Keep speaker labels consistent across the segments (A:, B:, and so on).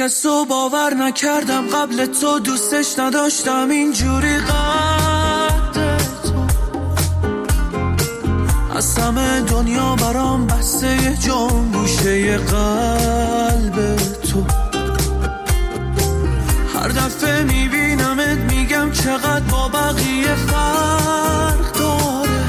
A: کس رو باور نکردم قبل تو، دوستش نداشتم اینجوری قد تو. از همه دنیا برام بسته یه جام گوشه قلب تو. هر دفعه میبینمت میگم چقدر با بقیه فرق داره.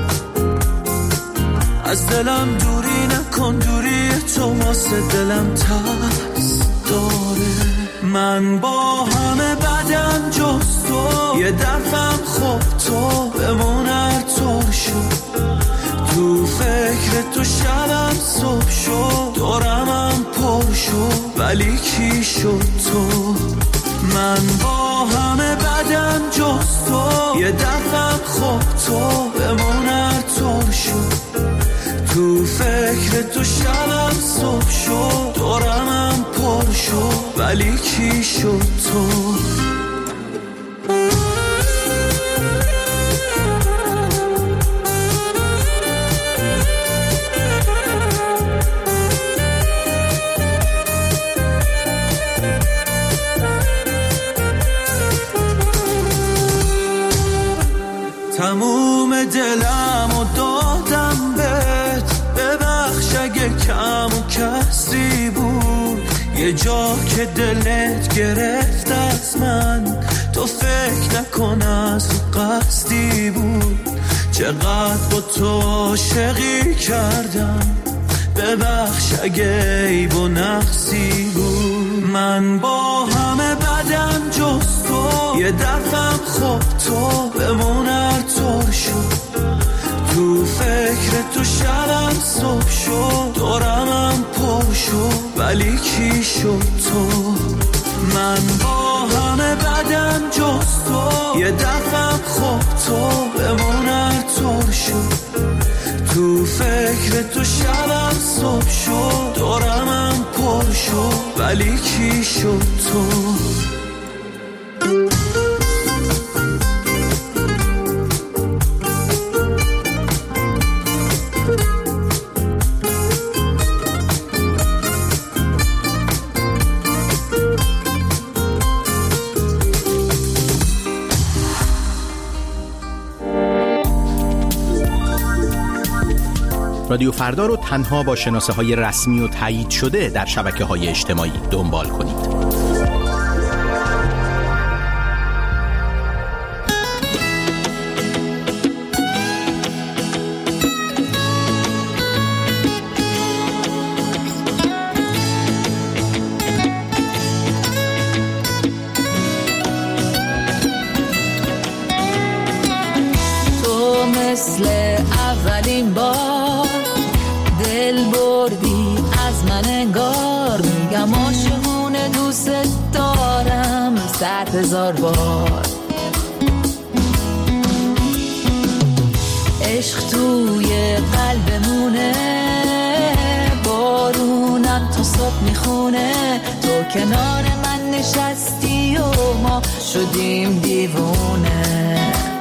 A: از دلم دوری نکن، دوری تو واسه دلم ترس داره. من با همه بدم جز تو، یه دفعم خوب تو بمون هر طور شد. تو فکر تو شبم صبح شد، دورمم پر شد ولی کی شد تو. من با همه بدم جز تو، یه دفعم خوب تو بمون هر طور شد. تو فکر تو شبم صبح شد، دورمم پر شد ولی کی شد تو. تموم دلم و دادم بهت، ببخش اگه کم و کسی بود. یه جا که دلت گرفت از من، تو فکر نکن از قصدی بود. چقدر با تو عاشقی کردم، ببخش اگه عیب و نقصی بود. من با همه بدم جز تو، یه دفعم خوب تو بمون هر طور شد. تو فکر تو شبم صبح شد، دورمم پر شد ولی کی شد تو. من با همه بدم جز تو، یه دفعم خوب تو بمون هر طور شد. تو فکر تو شبم صبح شد، دورمم پر شد ولی کی شد تو.
B: رادیو فردا رو تنها با شناسه‌های رسمی و تایید شده در شبکه‌های اجتماعی دنبال کنید.
C: تو مثل اولین بار دل بردی از من انگار، میگم عاشقونه دوست دارم 100,000 بار. عشق توی قلبمونه، بارونم تا صبح میخونه. تو کنار من نشستی و ما شدیم دیوونه.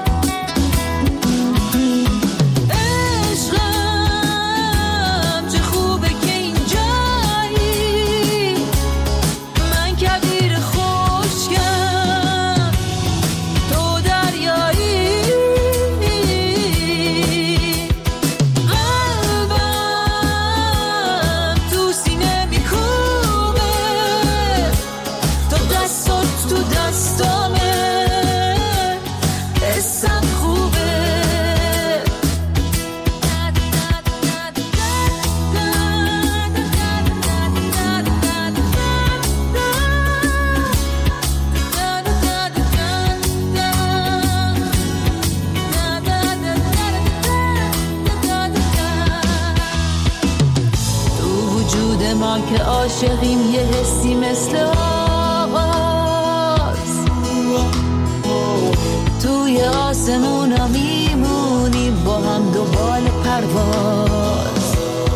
C: که عاشقیم یه حسی مثل آغاز، توی آسمونا میمونیم با هم دنبال پرواز.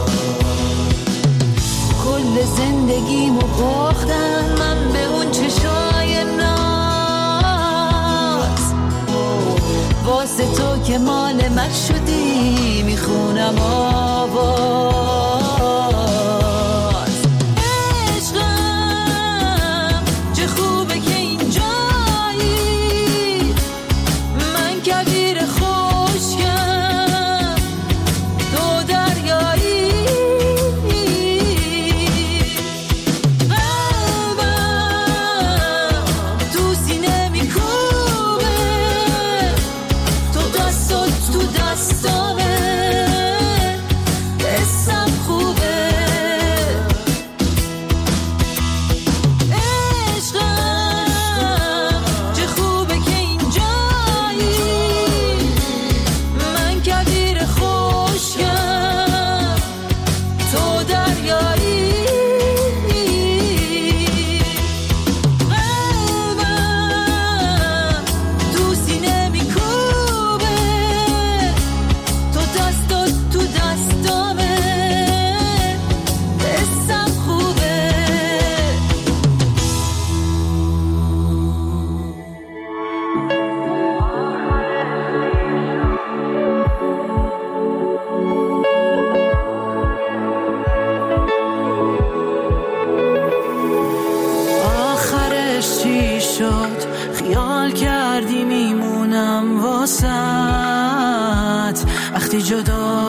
C: کل زندگیمو باختم من به اون چشای ناز، واسه تو که مال من شدی میخونم آواز. عشقم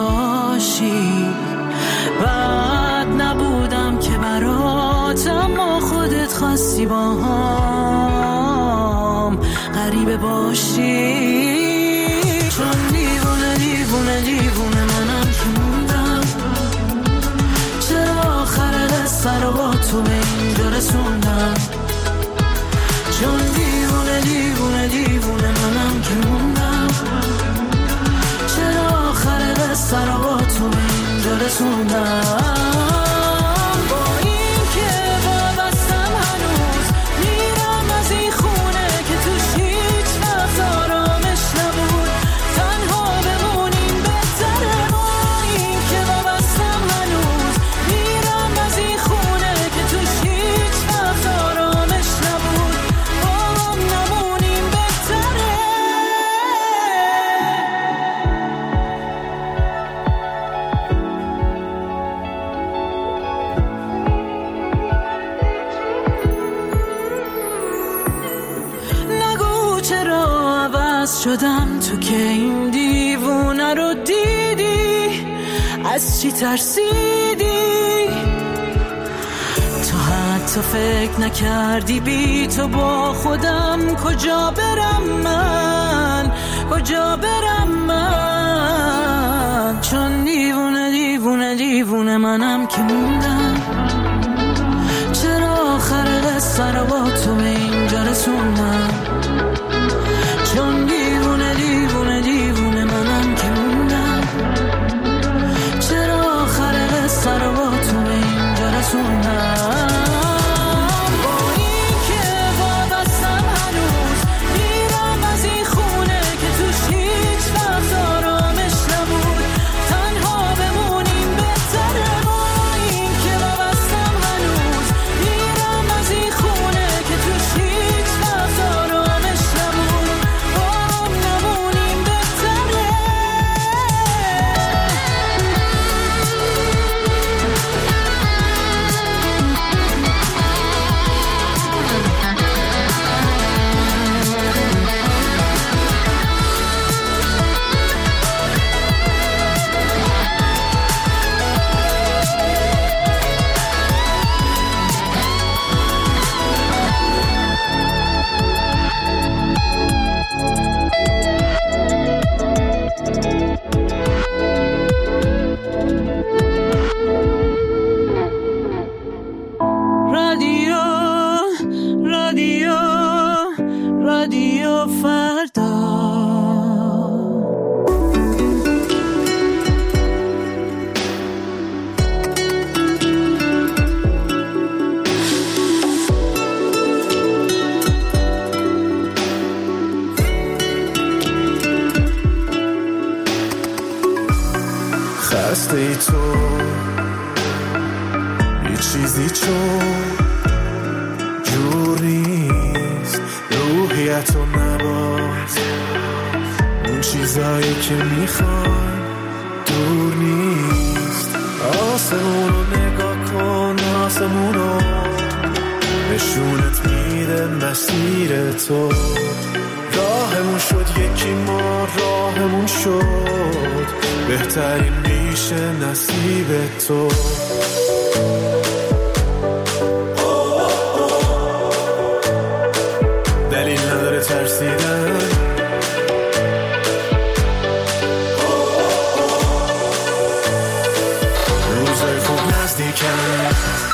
A: باشی. بد نبودم که برات، اما خودت خواستی با هم غریبه باشی. چون دیوونه دیوونه دیوونه منم که موندم، چرا آخر قصه رو با تو به اینجا رسوندم. چون دیوونه دیوونه دیوونه منم که موندم، چرا آخر قصه رو با تو به اینجا رسوندم. با این که وابستم هنوز میرم از این خونه که توش هیچ وقت آرامش نبود، تنها بمونیم بهتره. با این که وابستم هنوز میرم از این خونه که توش هیچ وقت آرامش نبود، با هم نمونیم بهتره. نگو چرا عوض شدم، تو که این دیوونه رو دیدی، از چی ترسیدی؟ تو حتی فکر نکردی بی تو با خودم کجا برم من، کجا برم من. چون دیوونه دیوونه دیوونه منم که موندم، چرا آخر قصه رو با تو به اینجا رسوندم. چون دیوونه دیوونه دیوونه منم که موندم، چرا آخر قصه رو با تو به اینجا رسوندم. با این که وابستم هنوز میرم از این خونه که توش هیچ وقت آرامش نبود، تنها بمونیم بهتره. با این که وابستم هنوز میرم از این خونه که توش هیچ وقت آرامش نبود، با هم نمونیم بهتره. رادیو رادیو رادیو فردا.
D: خسته ای تو یه چیزی چون جور نیست، روحیتو نباز، اون چیزایی که میخوان دور نیست. آسمونو نگاه کن، آسمونو نشونت میده مسیر تو. راهمون شد یکی، ما راهمون شد، بهترین میشه نصیب تو. دلیل نداره ترسیدن، روزای خوب نزدیکن.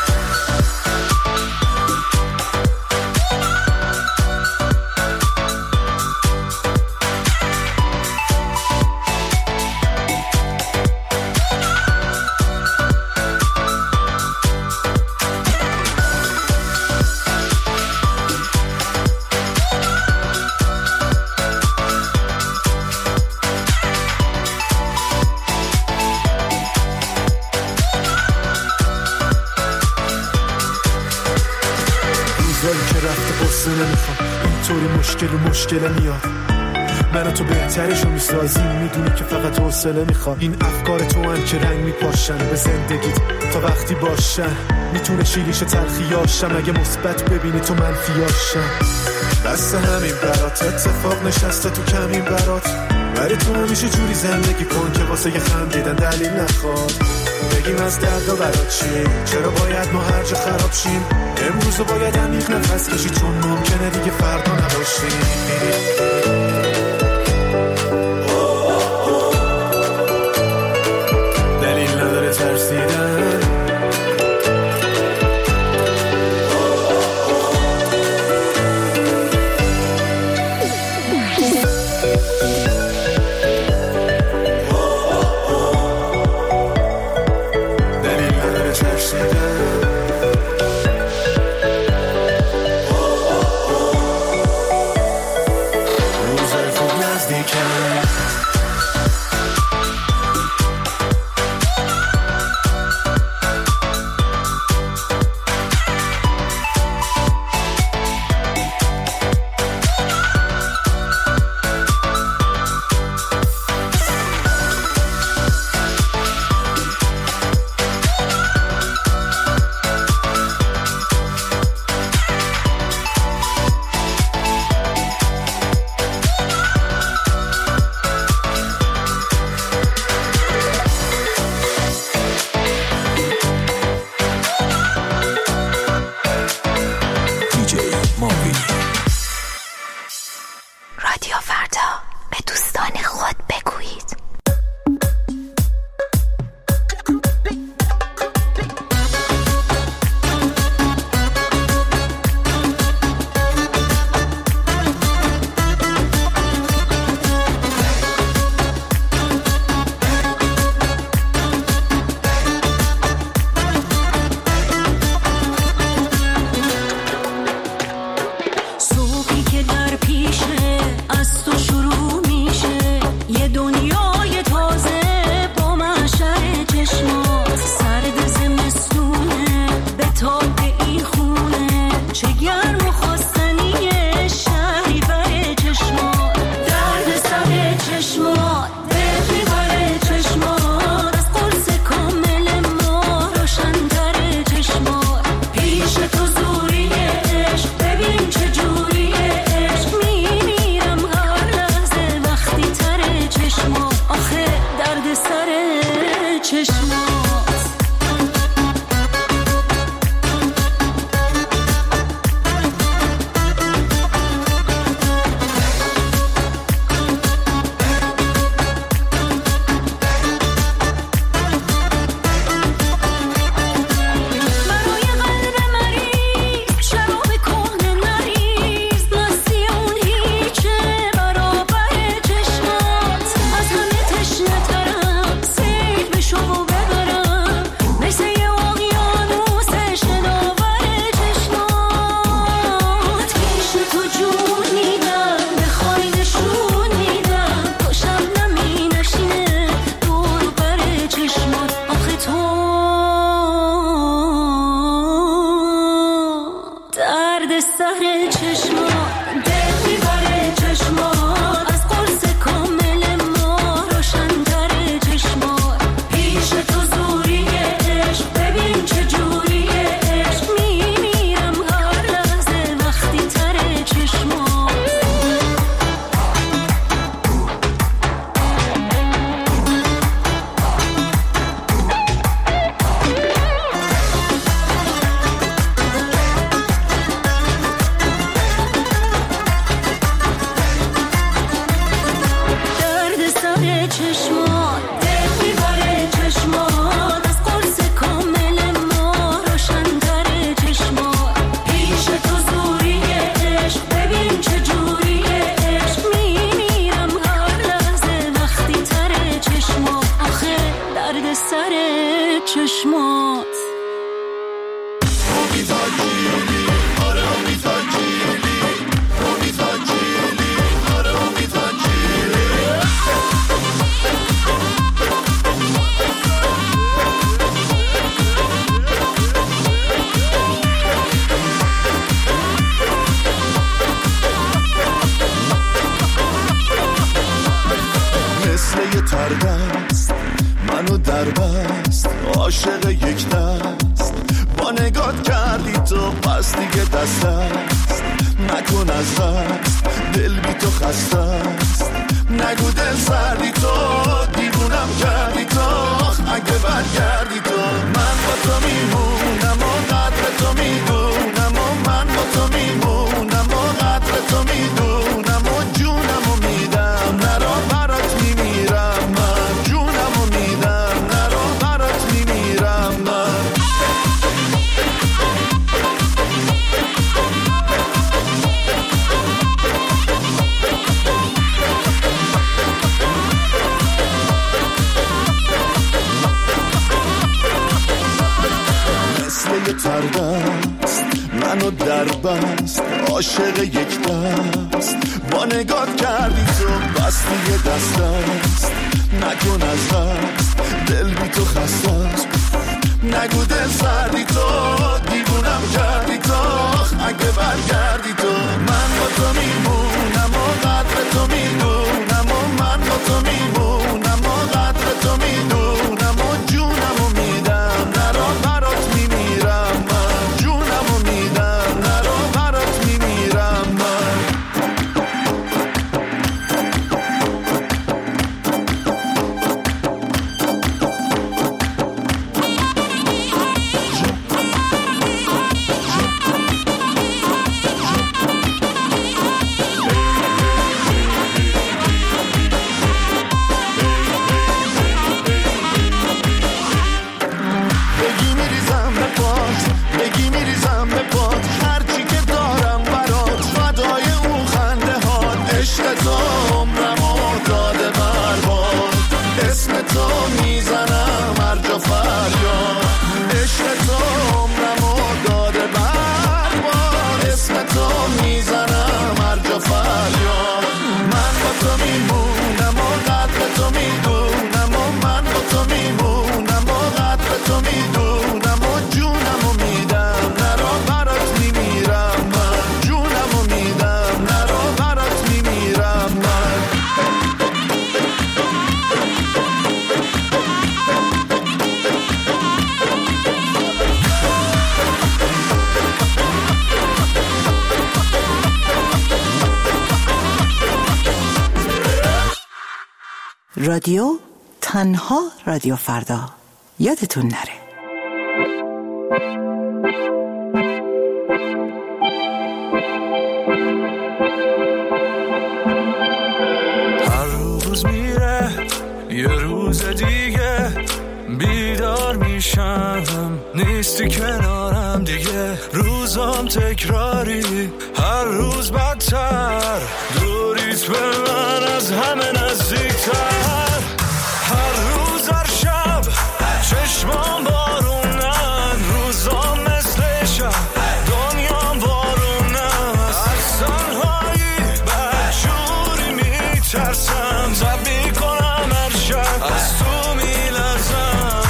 D: مشکل میاد، من و تو بهترشو میسازیم، میدونی که فقط حوصله میخواد. این افکار تو هم که رنگ میپاشن به زندگیت تا وقتی باشن، میتونه شیریش تلخیاشم اگه مثبت ببینی تو منفیاشم. بس همین برات اتفاق نشسته تو کمین برات، برای تو همیشه جوری زندگی کن که واسه یه خندیدن دلیل نخواد. بگیم از درد و برات چی، چرا باید ما هر جا خراب شیم. امروز باید عمیق نفس کشی چون ممکنه دیگه فردا نباشیم. دلیل نداره ترسیدن.
A: منو در بست عاشق یک دست با نگات کردی تو پس دیگه دست است نکن از دست دل بی تو خسته است نگو دل سردی تو دیوونم کردی تو اگه برگردی تو من با تو میمونم و قدر تو میدونم و من با تو میمونم و قدر تو میدونم و جونم و میدم نرا برات میمیرم من جونم و میدم نرا برات میمیرم من مثل یه تردست منو در بست عاشق یک دست با نگات کردی تو بس دیگه دست است نکن از دست دل بی تو خسته است نگو دل سردی تو دیوونم کردی تو اگه برگردی تو من با تو میمونم و قدر تو میدونم و من با تو میمونم و قدر تو میدونم و جونم و میدم نرا برات میمیرم من جونم و میدم نرا برات میمیرم من
E: رادیو تنها رادیو فردا یادتون نره.
A: هر روز میره یه روز دیگه بیدار میشم نیستی کنارم دیگه روزام تکراری هر روز بدتر دوریت به من از همه نزدیکتر هر روز هر شب چشمام بارونن روزام مثل شب دنیام بارونن از تنهایی بدجوری میترسم زب میکنم هر شب از تو میلرزم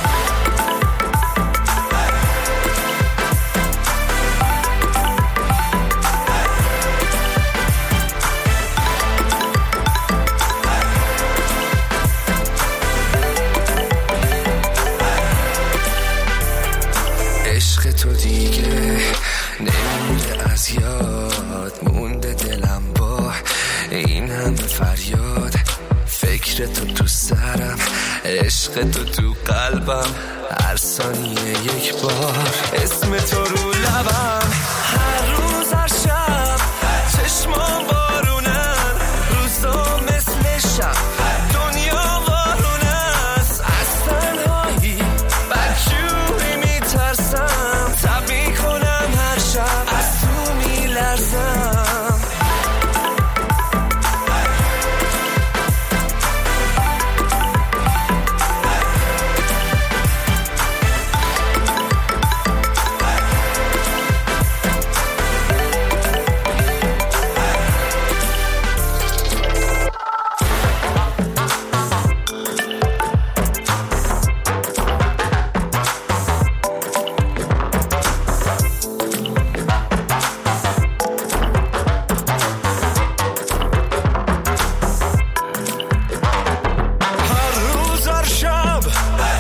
A: عشق تو دیگه نمیره از یاد مونده دلم با این همه فریاد فکر تو سرم عشق تو قلبم هر ثانیه یک بار اسم تو رو لبم هر روز هر شب چشمام بارونن روزا مثل شب دنیا بارونه است از تنهایی بدجوری میترسم تب میکنم هر شب از تو میلرزم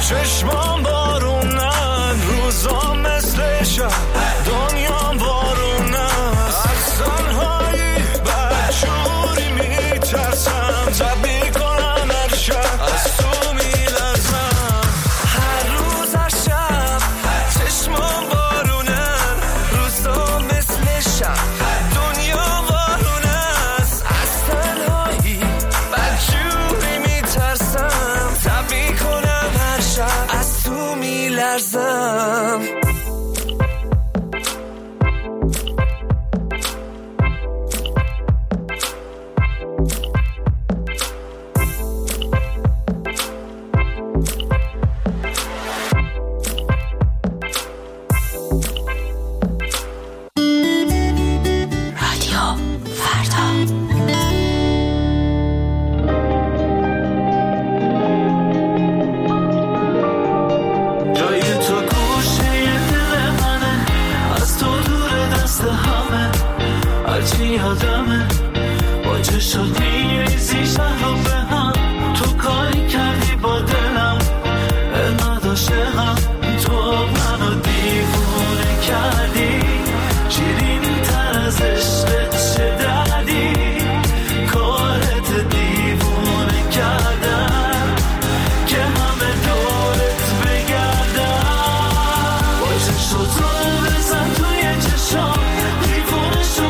A: چشمان بارونن روزا مثل شب دنیام بارونن از تنهایی بدجوری میترسم تب میکنم هر شب از تو میلرزم هر روز هر شب چشمان بارونن روزا مثل شب دنیام بارونن از تنهایی بدجوری میترسم تب میکنم هر شب از تو میلرزم
F: یادمه با چشات میریزی شهر به هم تو کاری کردی با دلم علم داشتم تو منو دیوونه کردی شیرین تر از عشقت چه دردی کارت دیوونه کردم که همه دورت بگردم با چشات رو بزن توی چشام دیوونه شو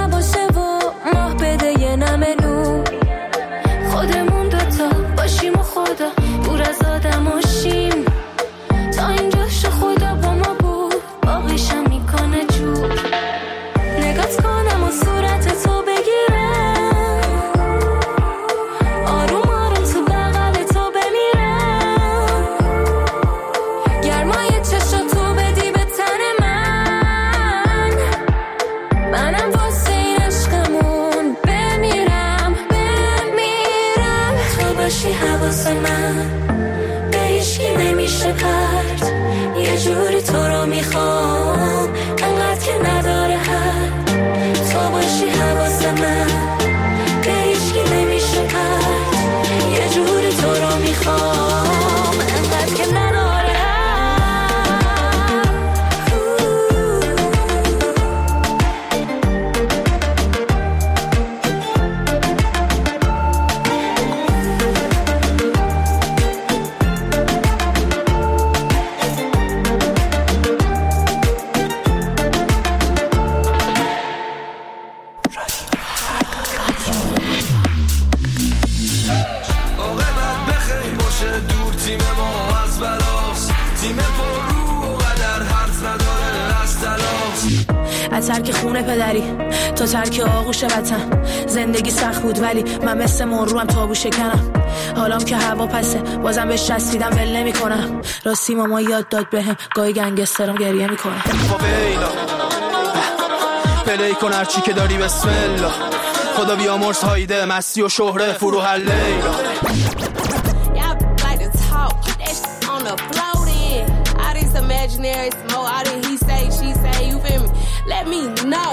G: نباشه و ماه بده یه نمه نور، خودمون دوتا باشیم و خدا دور از آدماشیم، تا اینجاش خدا با ما بود باقیشم میکنه جور. نگات کنم و صورت تو بگیرم، آروم آروم تو بغل تو بمیرم، گرمای چشاتو بدی به تن من، منم واسه این عشقمون بمیرم. تو باشی حواس من به هیچکی نمیشه پرت، یه جوری تو رو میخوام انقدر که نداره حد. تو باشی حواس من به هیچکی نمیشه پرت، یه جوری تو رو میخوام انقدر که نداره حد.
H: از ترک خونه پدری تا ترک آغوش وطن، زندگی سخت بود ولی من مثل مروم تابو شکنم، حالام که هوا پسه بازم بهش چسبیدم ول نمی کنم. راستی ماما یاد داد بهم گاهی گنگسترم گریه میکنه.
I: پلی کن هرچی که داری بسم الله، خدا بیامرز هایده مستی و شهره فرو هر لیلا. Imaginary smoke, all that he say, she say, you feel me? Let me know.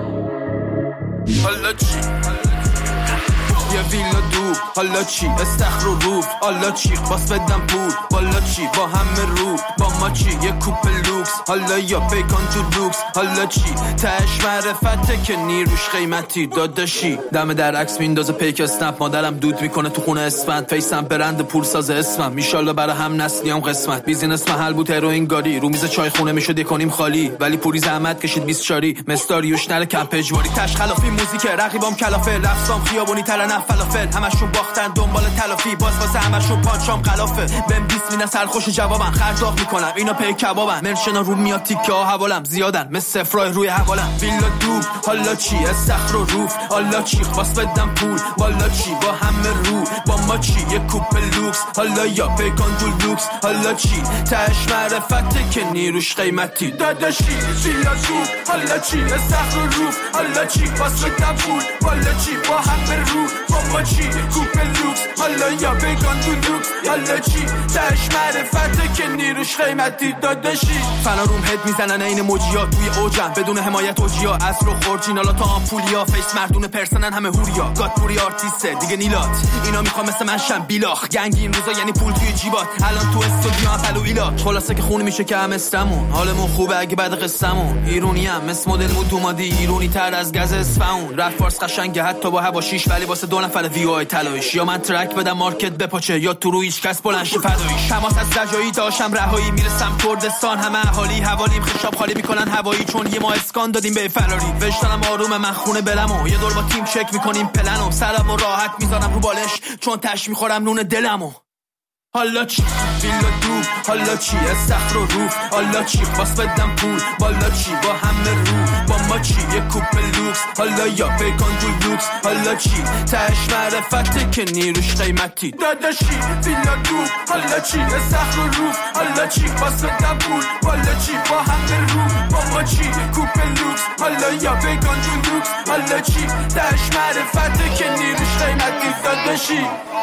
I: یه ویلا دور حالا چی استخر و روف حالا چی باس بدم پول بالا چی با همه رو با ما چی یه کوپ لوکس حالا یا پیکان تو لوکس حالا چی تش معرفته که نیروش قیمتی داداشی دم در عکس میندازه پیک اسنپ مادرم دود میکنه تو خونه اسفند فیسم برند پول ساز اسمم میشالله برای هم نسلیام قسمت بیزینس محل بود هروئین گاری رو میز چای خونه میشد یکونیم خالی ولی پوری زحمت کشید 20 شاری مستاریوش نره کمپ اجباری تش خلافی موزیک رقیبام کلافه لفظام خیابونی ترنه فلافل همشون باختن دنبال تلافی باز واسه همشون پانچام غلافه بهم 20 مینا سرخوش جوابن خرجاق میکنم اینا پی کبابن مرشنا رو میاد تیکه ها حوالم زیادن مثل سفرای روی حوالم ویلا دوب حالا چی استخر و روف حالا چی باز بدم پول والا چی با همه رو با ما چی یه کوپ لوکس حالا یا پیکان تو لوکس حالا چی تش معرفته که نیروش قیمتی داداشی ویلا دوب حالا چی استخر و روف حالا چی باز بدم پول والا چی با همه رو با ما چی کوپ لوکس حالا یا پیکان تو لوکس حالا چی تش معرفته که نیروش قیمتی داداشی فنا روم هد میزنن این موجیا توی اوجم بدون حمایت اوجیا از رو خورجینالا تا آمپولیا فیس مردون پرسنن همه هوریا گاتپوری آرتیسته دیگه نیلات اینا میخوام مثل من شم بیلاخ گنگ این روزا یعنی پول توی جیبات الان تو استودیو اپلو ایلاک خلاصه که خون میشه که هم استمون حالمون خوبه اگه بعد قصمون ایرونی هم مثل مدل مود اومدی ایرونی تر از گز اصفهان رپ فارس قشنگه حتی با هوا شیش ولی واسه دو نفر وی او طلایش یا من ترک بدم مارکت بپاچه یا تو رو هیچ کس بلنش فداییش تماس از رجایی داشتم رهایی میرسم کردستان همه اهالی حوالیم خشاب خالی میکنن هوایی چون یه ما اسکان دادیم به فراری وشتنم آروم من خونه بلمو یه دور با تیم چک میکنیم پلنو سرمو راحت میذارم رو بالش چون تش میخورم نون دلمو حالا چی ویلا دوب حالا چی استخر و روف حالا چی باس بدم پول بالا چی با همه رو با ما چی یه کوپ لوکس حالا یا پیکان تو لوکس حالا چی تش معرفته که نیروش قیمتی داداشی ویلا دوب حالا چی استخر و روف حالا چی باس بدم پول بالا چی با همه رو با ما چی کوپ لوکس حالا یا پیکان تو لوکس حالا چی تش معرفته که نیروش قیمتی داداشی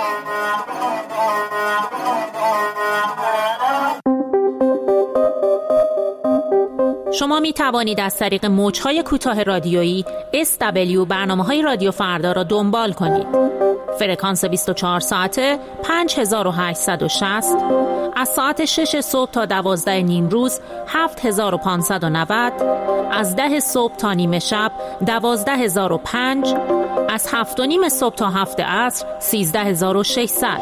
J: شما می توانید از طریق موج‌های کوتاه رادیویی SW برنامه‌های رادیو فردا را دنبال کنید. فرکانس 24 ساعته 5860 از ساعت 6 صبح تا 12 نیم روز 7590 از 10 صبح تا نیمه شب 12005 از 7 و نیم صبح تا 7 عصر 13600.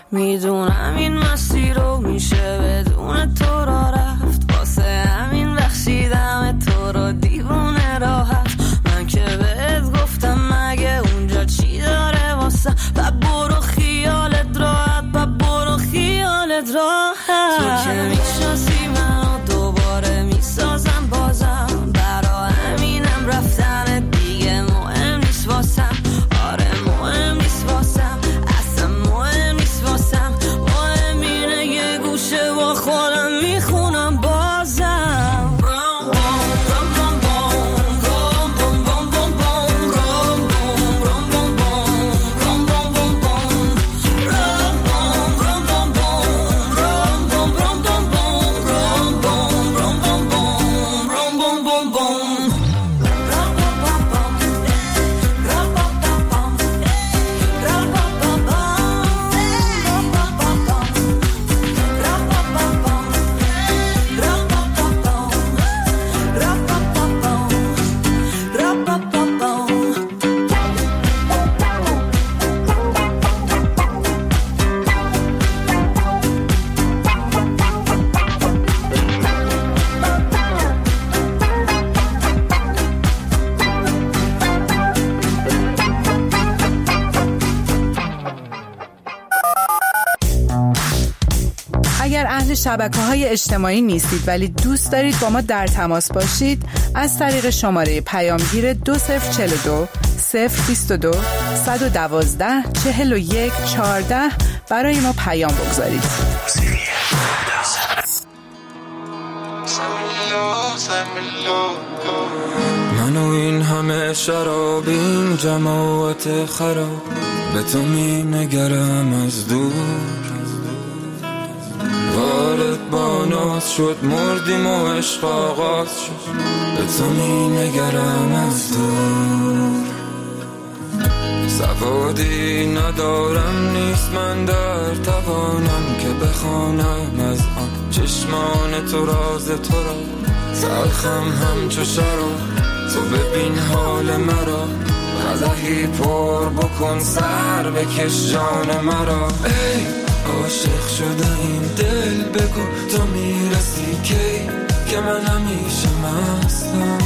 C: میدونم این مسیر رو میشه بدون تو را رفت، واسه همین بخشیدم تو رو دیوونه راحت. من که بهت گفتم مگه اونجا چی داره واسه، برو خیالت راحت، برو خیالت راحت. تو که میشناسی منو دوباره میسازم بازم، برا همینم رفتن دیگه مهم نیست واسم. آره مهم نیست واسم، اصلا مهم نیست واسم. مهم اینه یه گوشه با خودم میخونم بازم.
K: شبکه‌های اجتماعی نیستید ولی دوست دارید با ما در تماس باشید، از طریق شماره پیامگیر 2042 022 112 41 14 برای ما پیام بگذارید.
L: منو این همه شراب، این جماعت خراب، به تو می نگرم از دور. وارد با ناز شد مردیم و عشق آغاز شد، به تو می نگرم از دور. سوادی ندارم نیست من در توانم که بخوانم از آن چشمان تو راز تو را. تلخم همچو شراب، تو ببین حال مرا، قدحی پر بکن سر بکش جان مرا. ای عاشق شده این دل، بگو تو میرسی کی که من همیشه مستم.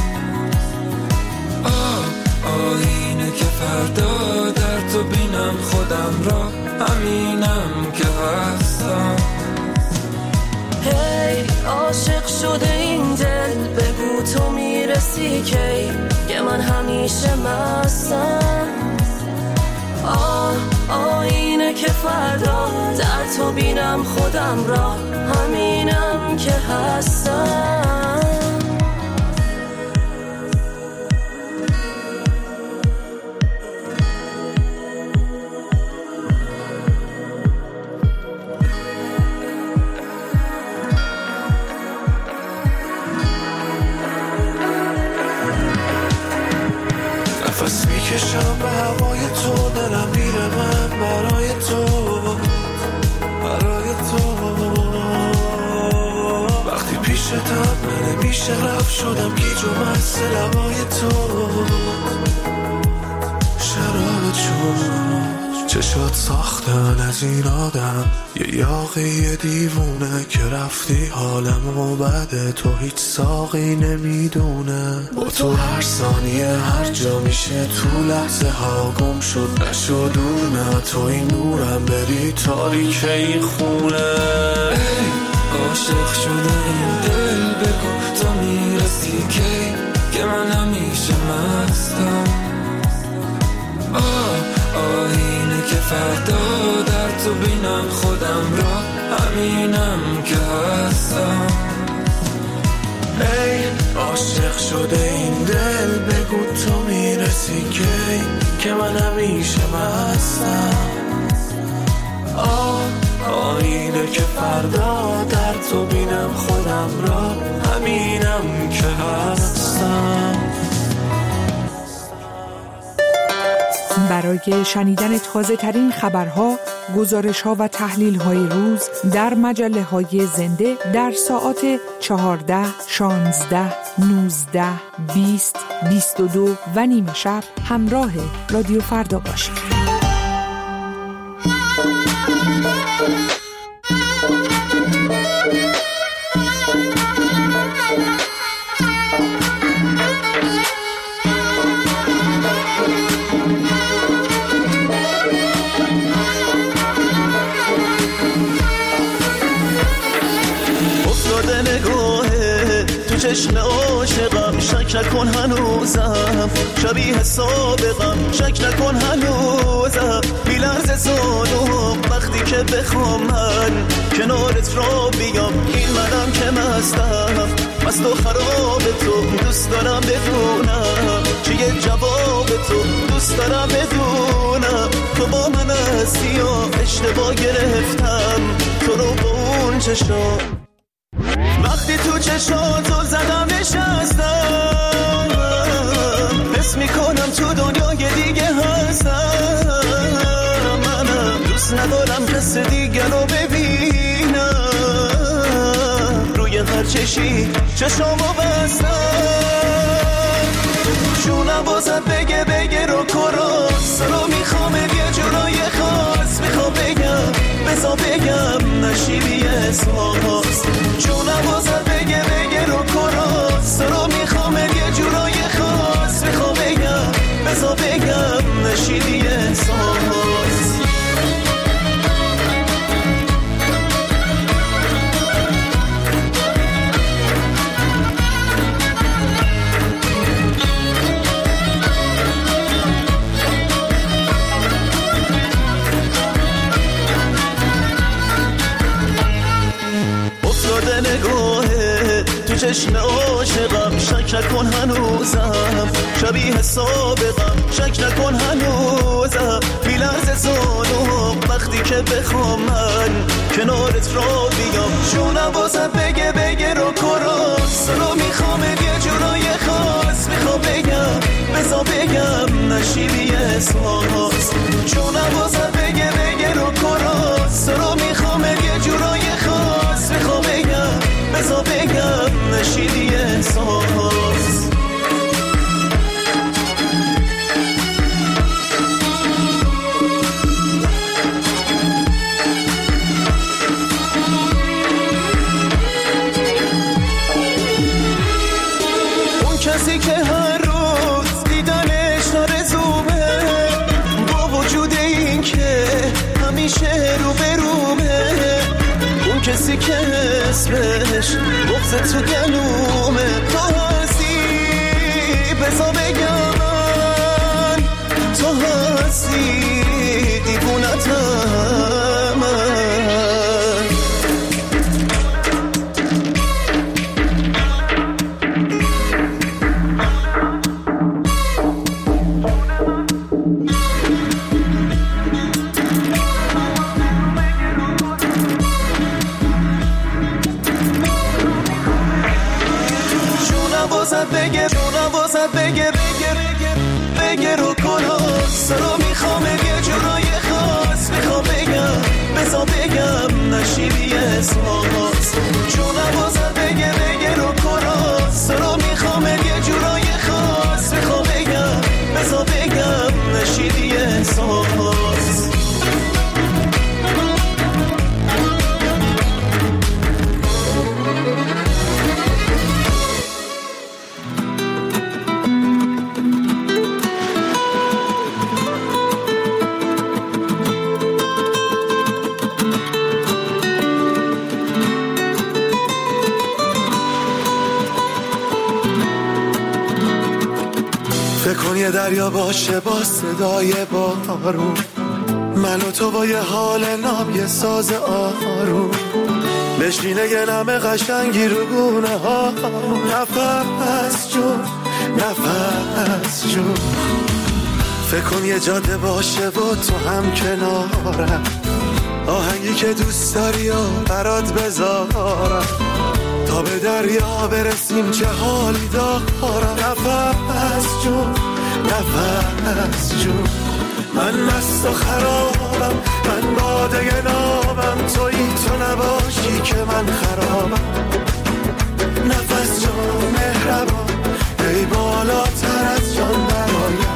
L: آینه که فردا در تو بینم خودم را، همینم که هستم.
C: هی عاشق شده این دل، بگو تو میرسی کی که من همیشه مستم. آینه که فردا در تو بینم خودم را، همینم که هستم.
A: نفس میکشم به هوای تو، دلم میره من برای تو، برای تو. وقتی پیشتم نمیشه رفت، شدم گیج و مست لبای تو. شراب چون چشات ساختن از این آدم، یه یاقی دیوونه که رفتی حالمو بده. تو هیچ ساقی نمیدونه، با تو هر ثانیه هر جا میشه تو لحظه ها گم شد. نشو دور نه تو این نورم، بری تاریک این خونه.
L: ای عاشق شده این دل، بگو تو میرسی کی که من همیشه مستم. آینه که فردا در تو بینم خودم را، همینم که هستم.
A: ای عاشق شده این دل، بگو تو میرسی کی که من همیشه مستم. آینه که فردا در تو بینم خودم را، همینم که هستم.
M: برای شنیدن تازه ترین خبرها، گزارش ها و تحلیل های روز در مجله های زنده در ساعات 14، 16، 19، 20، 22 و نیمه شب همراه رادیو فردا باشید.
A: چشم عاشقم شک نکن هنوزم شبیه سابقم شک نکن هنوزم بی‌لرز زانوم وقتی که بخوام من کنارت را بیام این منم که مستم مست و خراب تو دوست دارم بدونم چیه جواب تو دوست دارم بدونم تو با من هستی یا اشتباه گرفتم تو رو با اون چشم وقتی تو چشاتو زدم نشستم حس میکنم تو دنیای دیگه هستم منم دوست ندارم کس دیگه رو ببینم روی هر چشی چشامو بستم جونم بازت بگه رو کراس رو میخوام یه جورای خاص میخوام بگم بزا بگم نشیبی احساس جونم بازت بگه رو کراس رو میخوام یه جورای خاص میخوام بگم بزا بگم نشیبی احساس نگاهه تو چشم عاشقم شک نکن هنوزم شبیه سابقم شک نکن هنوزم بی‌لرز زانوم وقتی که بخوام من کنارت را بیام جونم بازت بگه رو کراس رو میخوام یه جورای خاص میخوام بگم بزا بگم نشیبی احساس جونم بازت بگه رو کراس رو میخوام یه جورای خاص میخوام بگم بزا بگم نشیدی احساس اون کسی که هر روز دیدنش آرزومه با وجود این که همیشه رو به رومه اون کسی که اسمش بغض تو گلومه تو هستی بزا بگم من تو هستی دیوونتم من جونم بازت بگه رو کراس رو میخوام یه جورای خاص میخوام بگم بزا بگم نشیبی احساس جونم بازت بگه رو کراس رو میخوام یه جورای خاص میخوام بگم بزا بگم نشیبی احساس
N: کن یه دریا باشه با صدای بارون من و تو با یه حال نام یه ساز آروم بشینه یه نم قشنگی رو گونه ها نفس جون فکر کن یه جاده باشه با تو هم کنارم آهنگی که دوست داری و برات بذارم تا به دریا برسیم چه حالی دارم نفس جون من مست و خرابم من باده نابم تویی تو نباشی که من خرابم نفس جون مهربان ای بالاتر از جان برایم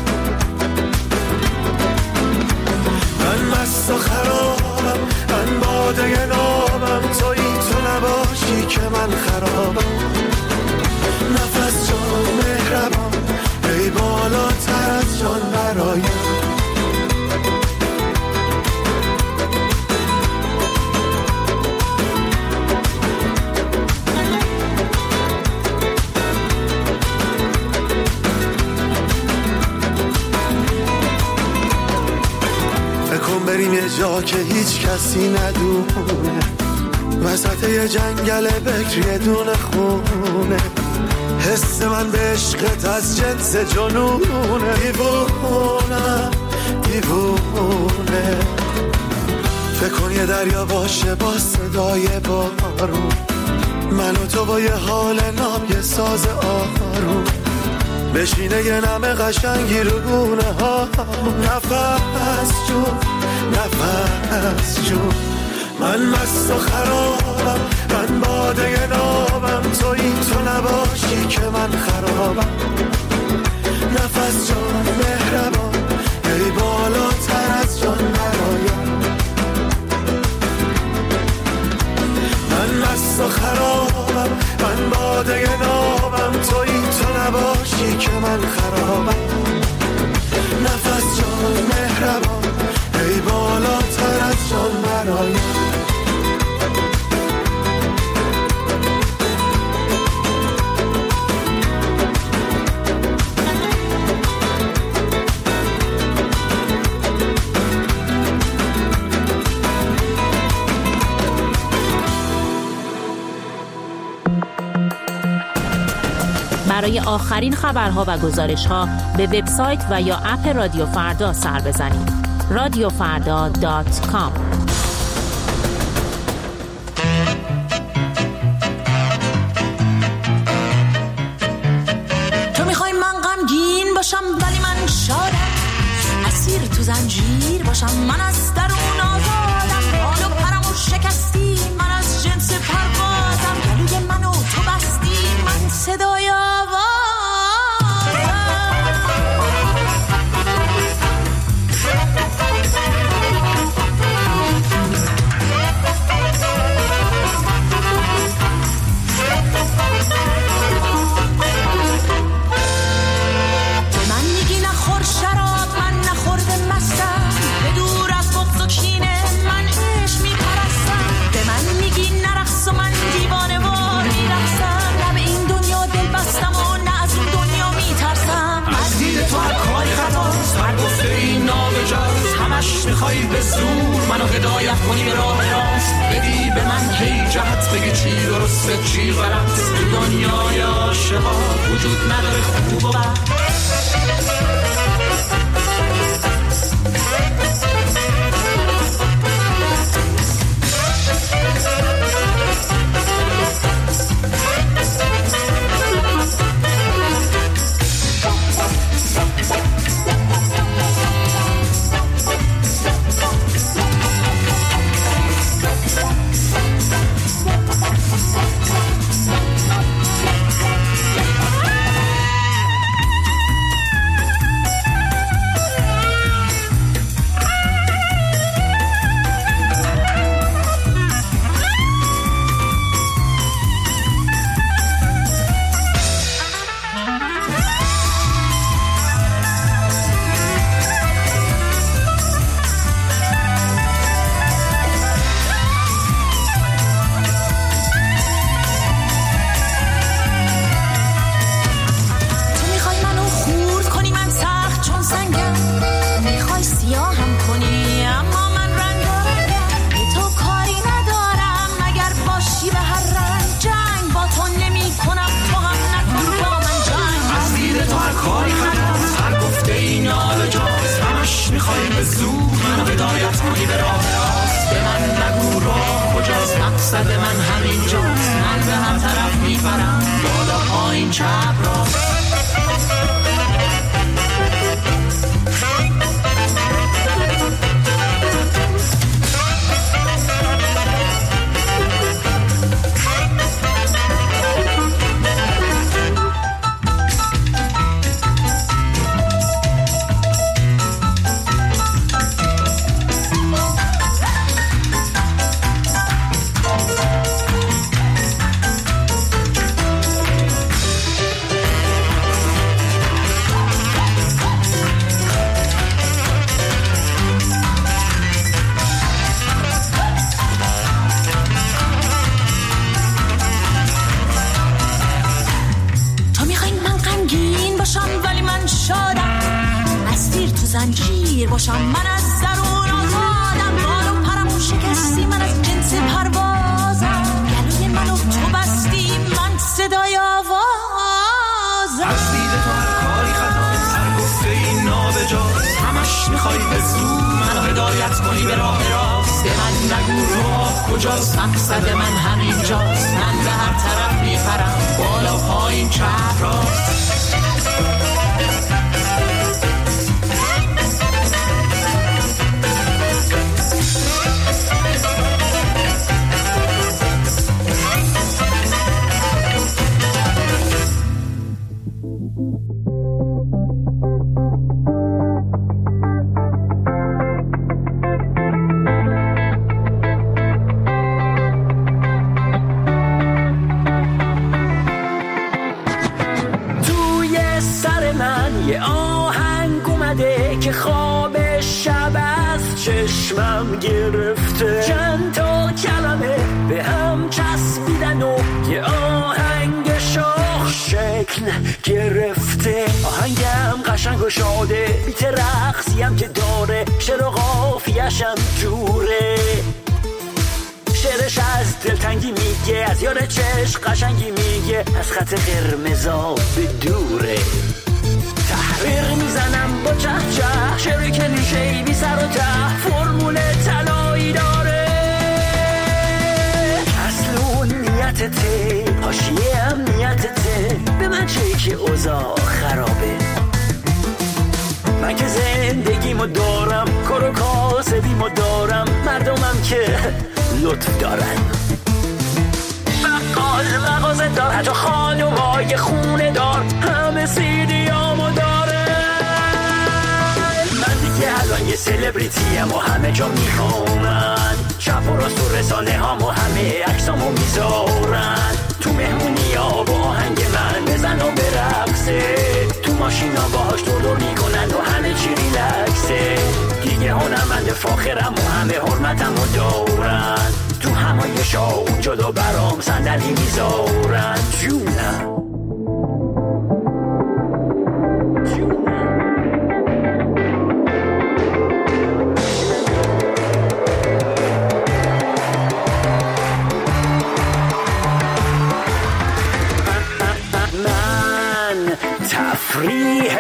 N: من مست و خرابم من باده نابم تویی تو نباشی که من خرابم نفس جان مهربان ای بالاتر از جان برایم جا که هیچ کسی ندونه، وسط یه جنگل بکر یه دونه خونه. حس من به عشقت از جنس جنونه، دیوونم دیوونه. فکر کن یه دریا باشه با صدای بارون، من و تو با یه حال ناب یه ساز آروم، بشینه یه نم قشنگی رو گونه ها. نفس جون نفس جون، من مست و خرابم، من باده نابم، تو این تو نباشی که من خرابم. نفس جان مهربان، ای بالاتر از جان برایم. من مست و خرابم، من باده نابم، تو این تو نباشی که من خرابم. نفس جان مهربان، ای بالاتر از جان برایم.
J: برای آخرین خبرها و گزارش‌ها به وبسایت و یا اپ رادیو فردا سر بزنید. radiofarda.com.
H: تو میخوای من غمگین باشم ولی من شادم، اسیر تو زنجیر باشم من از درون آزادم، حالو پرمو شکستی من از جنس پروازم، گلوی منو تو بستی من صدای
F: میخوایی به زور منو هدایت کنی به راه راست، بدی به من هی جهت، بگی چی درسته چی غلط. تو دنیای عاشقا وجود نداره خوب و بد. میخوایی به زور منو هدایت کنی به راه راست، به من نگو راه کجاست، مقصد من همینجاست. من به هر طرف میپرم، بالا پایین چپ راست.
H: زنجیر باشم من از درون آزادم.
F: نگو راه کجاست، مقصد من همینجاست، من به هر طرف میپرم، بالا پایین چپ راست.
O: چشمم گرفته چند تا کلمه به هم چسبیدن و یه آهنگ شاخ شکل گرفته. آهنگم قشنگ و شاده، بیت رقصیم که داره، شعر و قافیه‌شم جوره. شعرش از دلتنگی میگه، از یار چشم قشنگی میگه، از خط قرمزا به دوره. تحریر میزنم با چه شعری که نیشهی بی سر و ته، فرمول طلایی داره. اصل اون نیتته، حاشیه هم نیتته، به من چه که اوضاع خرابه. من که زندگیمو دارم، کار و کاسبیمو دارم، مردمم که لطف دارن. بقال مغازه دار، حتی خانومای خونه دار، همه سیدیامو داره. من دیگه الان یه سلبریتیم و همه جا میخوامن، چپ و راست و رسانه هامو همه عکسامو میذارن. تو مهمونی ها با آهنگ من بزن و برقصه، تو ماشینا باهاش دور میکنن و همه چی ریلکسه. دیگه هنرمند فاخرم و همه حرمتمو دارن، تو همایشا اون جلو برام صندلی میذارن. جونم من تفریح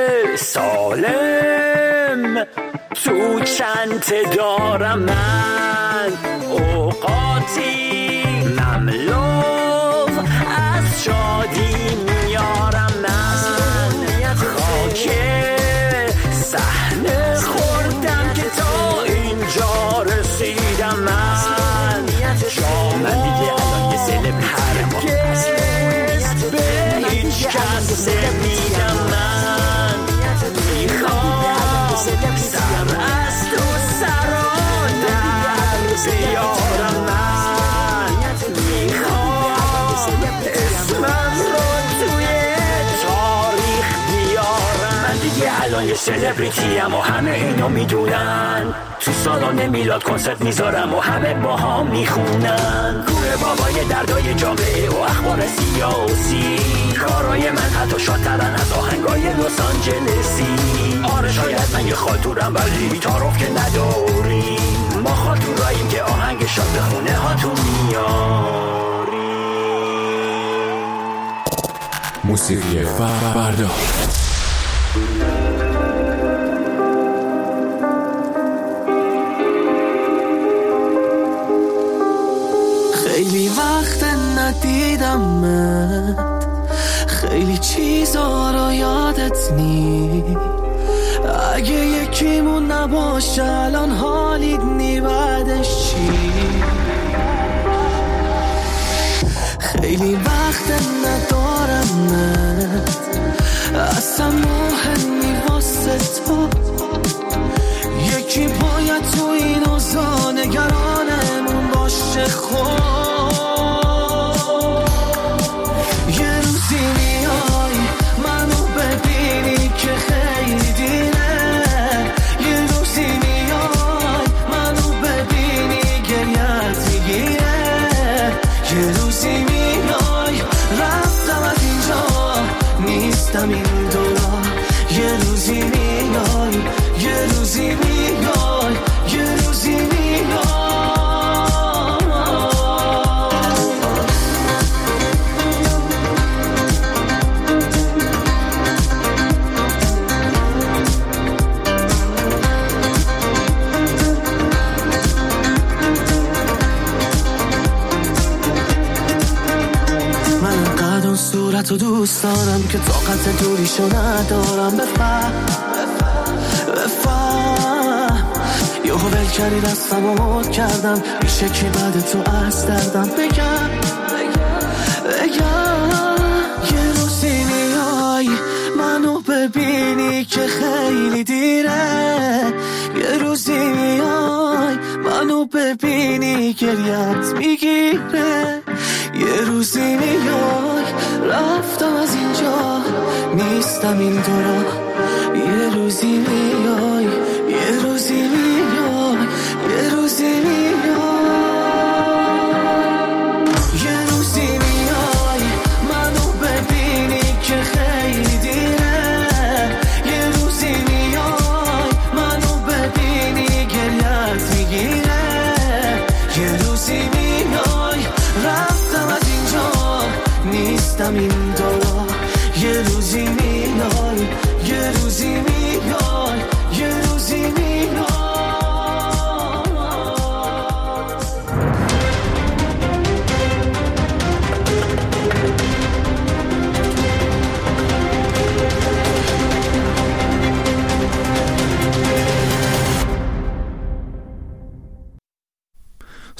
O: سالم تو چنت دارم، من اوقاتی مملو از شادی میارم. من خاک صحنه خوردم که تا اینجا رسیدم. من دیگه الان یه سلبریتیم و به هیچ کس نمیدم. من میخوام سر از تو سران در بیارم. من میخوام اسمم رو توی تاریخ بیارم. من دیگه الان یه سلبریتیم و همه اینو میدونن، تو سالن میلاد کنسرت میذارم و همه با هم میخونن. کوه بابای دردای جامعه و اخبار سیاسی، کارای من حتی شادترن از آهنگای لس آنجلسی. آره شاید من یه خاطورم ولی تعارف که نداریم، ما خاطوراییم که آهنگ شاد به خونه هاتون میاریم.
P: موسیقی فردا.
A: خیلی وقت ندیدمت، خیلی چیزا رو یادت نی. اگه یکیمون نباشه الان حالیت نی، بعدش چی؟ خیلی وقت ندارمت، اصلا مهمی واسه تو. یکی باید تو این اوضاع نگرانمون باشه. یه روزی میای منو ببینی که خیلی دیره، یه روزی میای منو ببینی گریت میگیره، یه روزی میای رفتم از اینجا نیستم این دورا، یه روزی میای یه روزی میای یه روزی میای. حقیقت رو دوست دارم که طاقت دوریشو ندارم. بفهم یه ول کردی دستم و مد کردم میشه کی بعد تو از دردم. بگم یه روزی میای منو ببینی که خیلی دیره. یه روزی میای منو ببینی گریت میگیره. یه روزی میای رفتم از اینجا نیستم این دورا. یه روزی میای یه روزی میای یه روزی میای یه روزی میای منو ببینی که خیلی دیره. یه روزی میای منو ببینی گریت میگیره. یه روزی میای رفتم از اینجا نیستم این